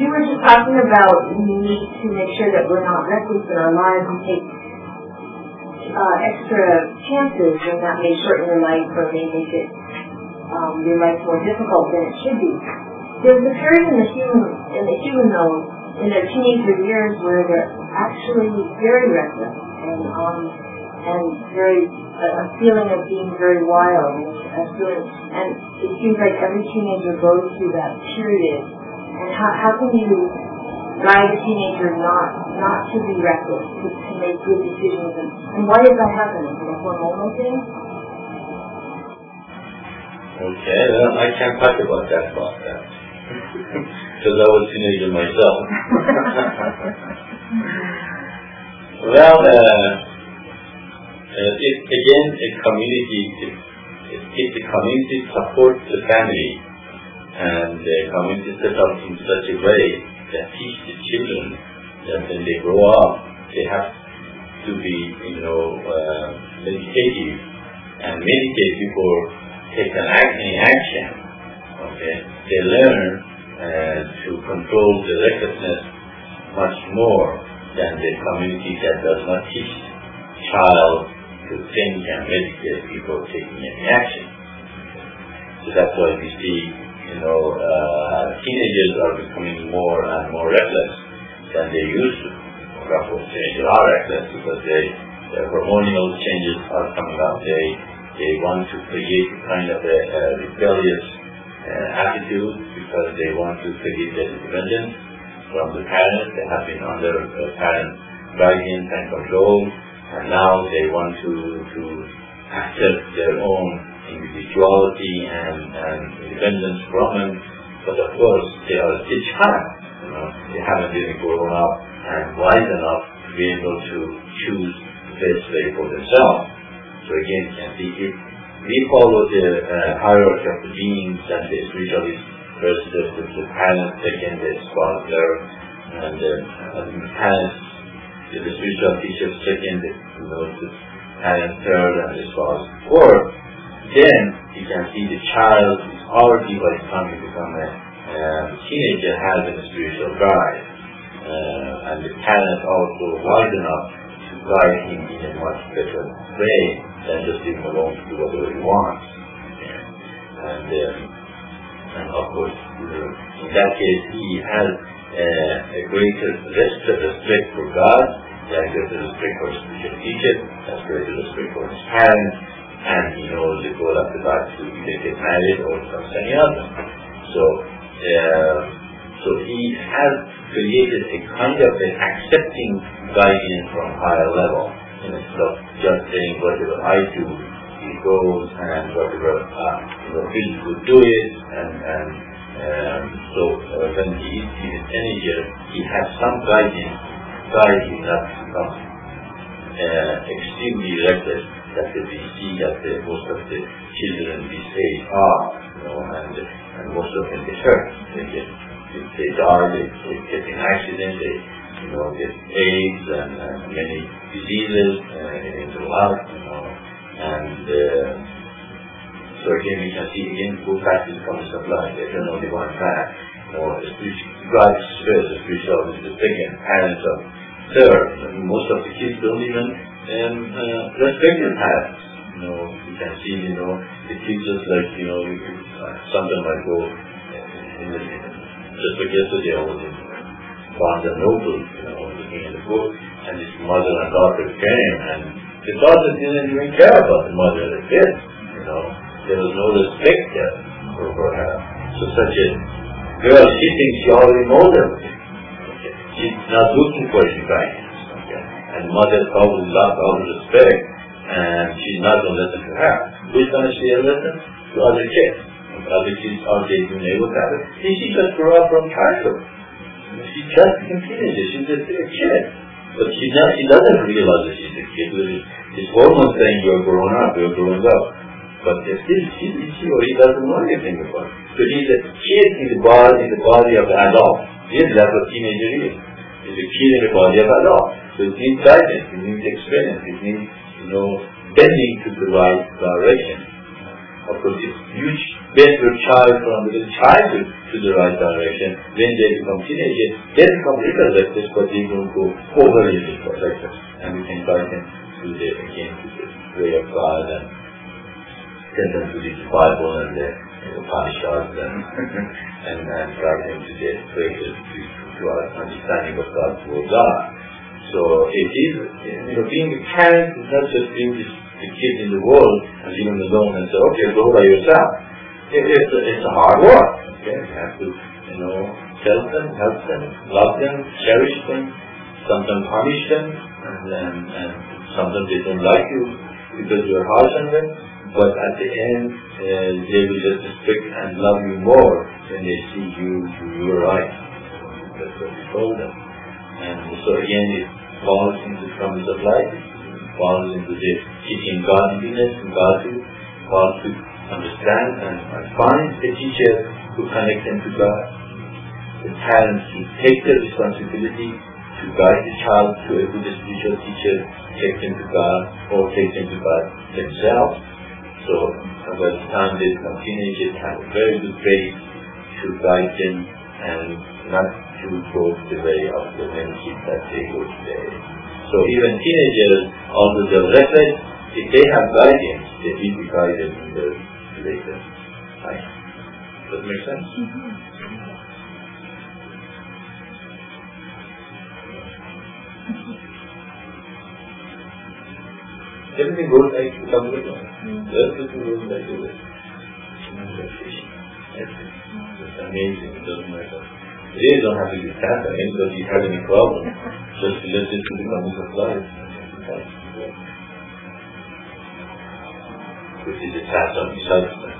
You were just talking about the need to make sure that we're not reckless in our lives and take extra chances, and that may shorten your life or may make it your life more difficult than it should be. There's a period in the human though, in their teenager years where they're actually very reckless and very a feeling of being very wild, and it seems like every teenager goes through that period. And how can you guide a teenager not to be reckless, to make good decisions, and why does that happen? Is it a hormonal thing? Okay, well, I can't talk about that process because I was a teenager myself. Well, if the community supports the family and the community set up in such a way that teach the children that when they grow up they have to be, meditative and meditate before taking any action. Okay, they learn to control the recklessness much more than the community that does not teach child to think and meditate before taking any action. So that's why we see, teenagers are becoming more and more reckless than they used to. Of course, teenagers are reckless because their hormonal changes are coming up. They want to create kind of a rebellious attitude because they want to create their independence from the parents. They have been under parent guidance and control, and now they want to accept their own individuality and independence from them. But of course, they are still child. They haven't really grown up and wise enough to be able to choose the best way for themselves. So again, you can see if we follow the hierarchy of the beings and the spiritualists, first the parents, second the sponsor, and the parents, the spiritual teachers, second the parents, third, and the spouse, fourth. Then you can see the child is already by the time he becomes a teenager has a spiritual guide, and the parents also wise enough to guide him in a much better way than just leave him alone to do whatever he wants. And of course, in that case, he has a greater respect for God, a greater respect for his spiritual teacher, a greater respect for his parents, and he knows the goal of the life to either get married or something else. So he has created a kind of an accepting guidance from higher level, instead of just saying whatever I do, he goes, and whatever feels good, do it, so when he is in a teenager, he has some guidance, guide him not to become extremely reckless. That we see that most of the children these days are, and most of them get hurt. They die, they get in accidents, they get AIDS and many diseases in their life, and so again we can see go back to the concept of life. They don't only one path, God is first, the spiritual is the second, parents are third. Most of the kids don't even respect their parents. You can see, the kids just like, something might go, just like yesterday I was in Barnes and Noble, looking at the book, and this mother and daughter came, and the daughter didn't even care about the mother and the kids, there was no respect there for her. So such a girl, she thinks she already knows everything. Okay. She's not looking for any guidance. Okay. And mother probably lost all the respect, and she's not going to listen to her. Who's going to share listen? To other kids. Other kids are they being able to have it? See, she just grew up from childhood. She's just a teenager. She's just a kid. But she doesn't realize that she's a kid. This hormone saying you're grown up, you're growing up. But still, she or he doesn't know anything about it. So he's a kid in the body of the adult. Yes, that's what teenager is. He's a kid in the body of adult. So it needs guidance, it needs experience, it needs, bending to the right direction. Of course, if you bend your child from the childhood to the right direction, when they become teenagers, they become little reckless, but they don't go overly reckless. And we can guide them to the way of God and send them to the Bible and the Upanishads and guide them to the greater to our understanding of God's word are. So it is, being a parent is not just being the kid in the world and leave them alone and say, okay, go by yourself. It's a hard work. Okay, you have to, tell them, help them, love them, cherish them, sometimes punish them, and sometimes they don't like you because you're harsh on them. But at the end, they will just respect and love you more when they see you do your right. That's what we told them. And so again, it falls into the promise of life, falls into the teaching godliness and godliness, falls to understand and find the teacher who connects them to God. The parents who take the responsibility to guide the child to a good spiritual teacher, take them to God, or take them to God themselves. So by the time they become teenagers, have a very good base to guide them and not to go the way of the many kids that they go today. So even teenagers, although they're reckless, if they have guidance, they will be guided in their later life. Does that make sense? Everything goes like the complete one. Everything goes like the way. It's amazing. It doesn't matter. They don't have to be sad. Anybody has any problem, just listen to the promise of life. Which is a task of disciples.